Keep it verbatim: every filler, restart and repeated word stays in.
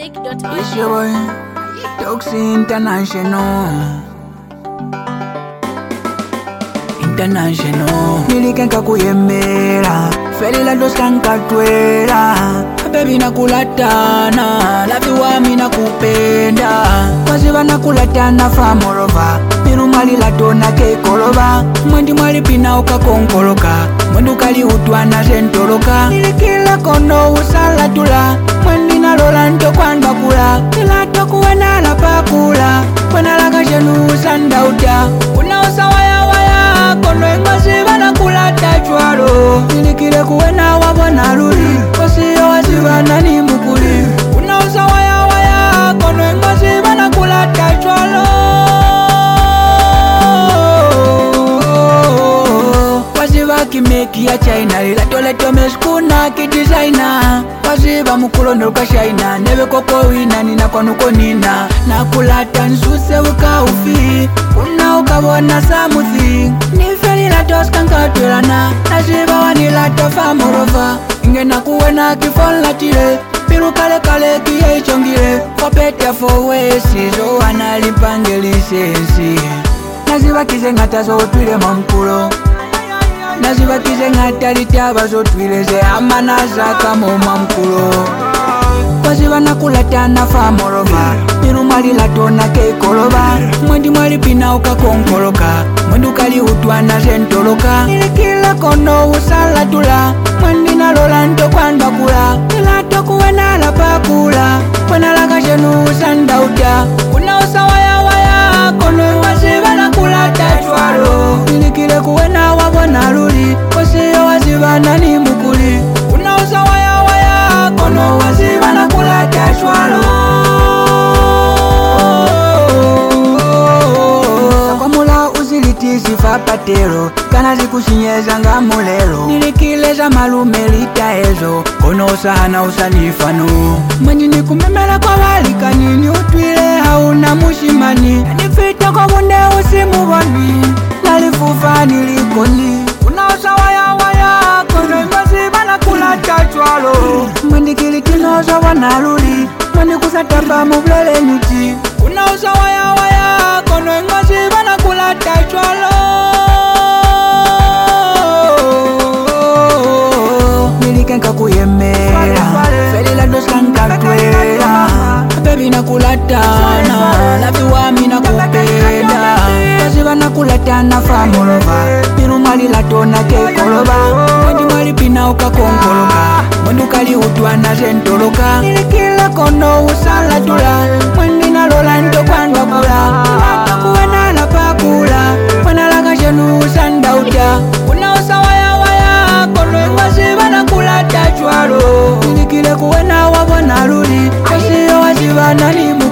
music dot org. It's your boy, Toxi International. International. Nilikenka kuyemera, felila doskanka twera. Baby nakulatana, labi wami nakupenda. Waziva nakulatana fa morova, miru mali latona ke koloba. Mwendi mwali pina uka konkoloka, mwendu kali utwana zentoloka. Nilikila kono usalatula, mwendi nalola nto kwanda kula. Nilato kuwena la pakula, kwena laka jenu usandauta. Una usawaya waya, kono ingwasiva nakulata chwalo. Nilikile kuwena wabona luli, wasiyo wasiva nani mukuli. Una usawaya waya, kono ingwasiva nakulata chwalo. Waziva kimeki ya China, lila tole tome skuna ki designer. Waziva mukulondo ka China, nebe koko wina nina kwa nuko nina. Nakulata nsuse uka ufi, una ukabona samuthi. Nifeli la toska nkatwelana, naziva wanila tofa morova. Inge nakuwena kifon latile, piru kale kale kiye chongile. Kopete for wesi, zo wanalipange lisensi. Naziva kizengata zo twile mamkulo, naziva kizengata litaba zo twile ze amana zaka moma mkulo. Waziva nakulatana fa morova, miru mali latona ke koloba. Mwendi mwali pina uka konkoloka, mwendu kali utwana zentoloka. Nilikila kono usalatula, mwendi nalola nto kwanda kula. Nilato kuwena la pakula, kwena laka jenu usandauta. Una usawaya waya, kono waziva nakulata chwalo. Nilikile kuwena wabona luli, wasiyo waziva nani mukuli. Una usawaya waya, kono waziva nakulata chwalo. Sakwamula uziliti sifa patero, kana zikushinyeza nga mulero. Nilikileza malume lita ezo, kono usahana usanifano. Mwenji nikumemela kwa walika nini utwile hauna mushimani. Nifita kwa munde usimuboni, nalifufa nilikoni. Una usawaya waya, kono ingwasiva nakulata chwalo. Mwendi kilitinozo wanaluli, mwendi kusatamba mubulele nyuti. Una usawaya waya, kono ingwasiva nakulata chwalo. Nilikenka kuyemera, felila doskanka twera. Baby nakulatana, labi wami nakupenda. Waziva nakulatana fa morova, miru mali latona ke koloba. Mwendi mwali pina uka konkoloka, mwendu kali utwana zentoloka. Nilikila kono usalatula, mwendi nalola nto kwanda kula. Nilato kuwena la pakula, kwena laka jenu usandauta. Una usawaya waya, kono ingwasiva nakulata chwalo. Nilikile kuwena wabona luli, wasiyo waziva nani